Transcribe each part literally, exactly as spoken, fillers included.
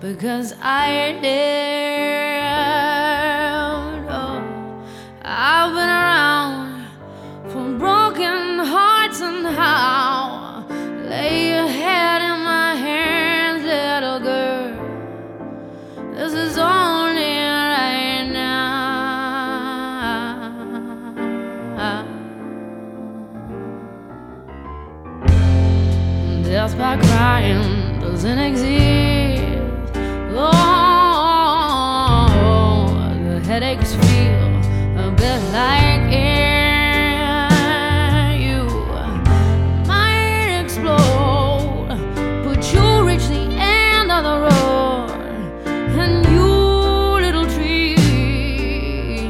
because I lived. Oh, I've been around for broken hearts and how. Lay your head in my hands, little girl. This is only right now. Death by crying doesn't exist. Oh, the headaches feel a bit like air. You might explode, but you'll reach the end of the road. And you, little tree,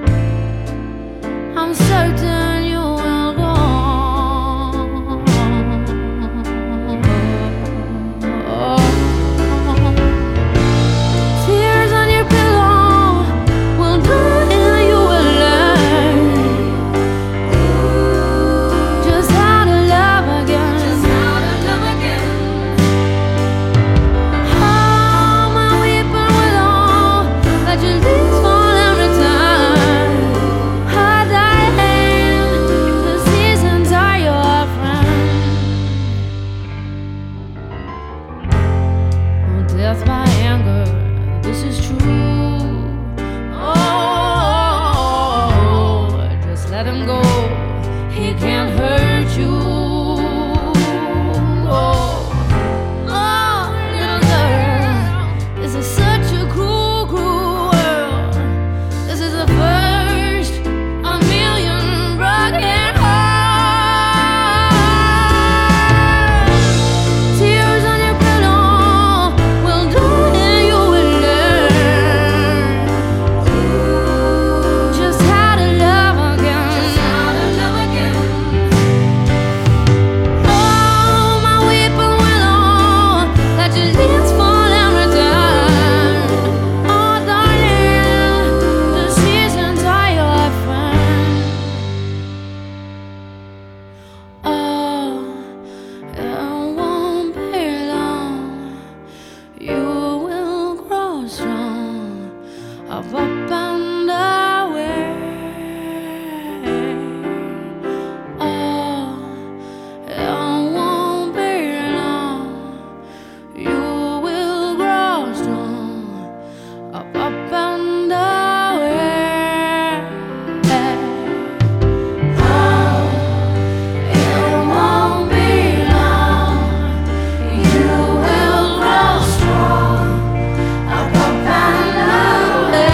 I'm certain you will go. Death by anger, this is true. Oh, just let him go, he can't hurt you. Oh, oh, little girl, this is such a cruel, cruel world. This is the first a million broken hearts. Tears on your pillow. Up, up and away. Oh, it won't be long. You will grow strong. Up, up and away. Oh, it won't be long. You will grow strong. Up, up and away.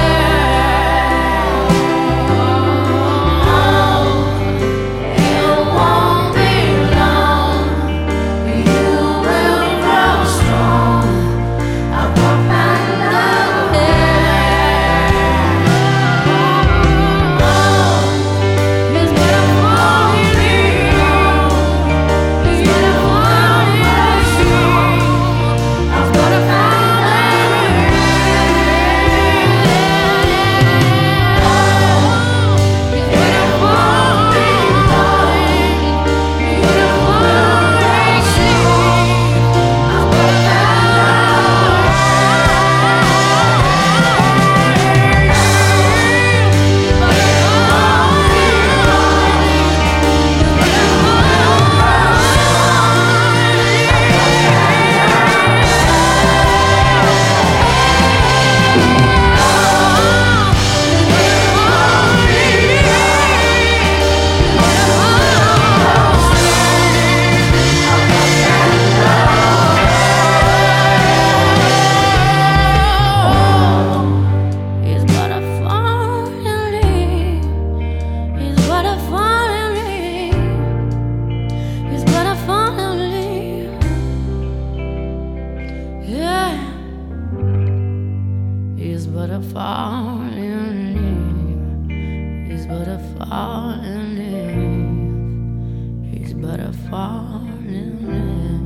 He's but a falling leaf. He's but a falling leaf. He's but a falling leaf.